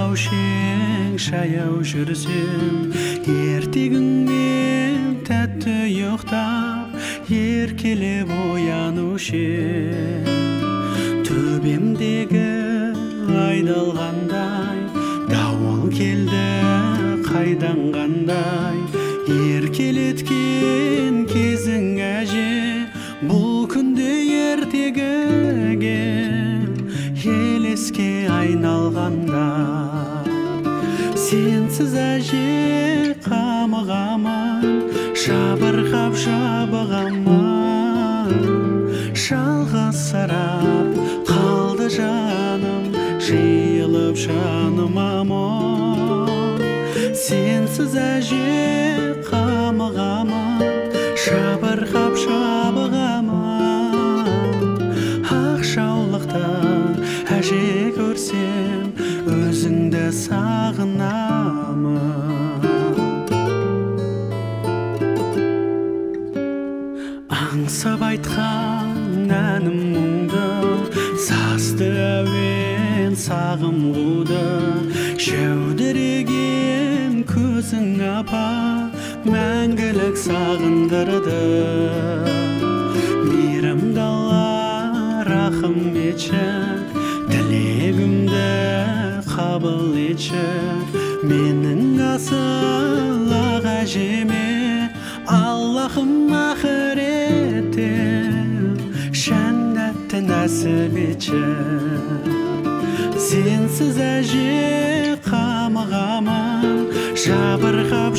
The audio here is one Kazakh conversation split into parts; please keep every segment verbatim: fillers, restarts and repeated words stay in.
таушең шаяу жүрсем, ертегіңмен тәтті ұйықтап, еркелеп оянушы төбемдегі айдалғандай, дауыл келді қайдан қандай, еркелеткен кезің әже, бұл күнде ертегіге елеске айналғанда. Сенсіз әже қамығамын, жабырқап жабығамын, жалғызсырап қалды жаным, жиылып жаныма мұң. Сенсіз әже қамығамын, жабырқап жабығамын, ақ жаулықты әже көрсем, өзіңді сағынамын. Аңсап айтқан әнім мұңды, сазды әуен сағым қуды, жәудіреген көзің апа, мәңгілік сағындырды. Мейірімді Алла рахым етші, тілегімді қабыл етші, менің асыл ақ әжеме, Аллахым ақыретте жәннатты нәсіп етші. Сенсіз әже қамығамын, жабырқап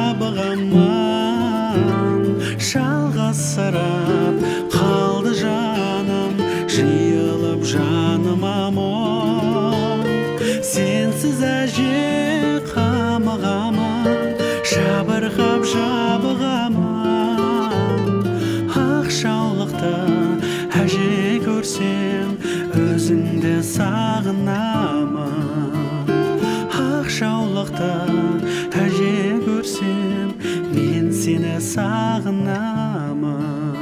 жабығамын, жалғызсырап қалды жаным, жиылып жаныма мұң. Сенсіз әже қамығамын, жабырқап жабығамын, ақ жаулықты әже көрсем, өзіңді сағынамын. Ақ жаулықты әже көрсем, мен сені сағынамын.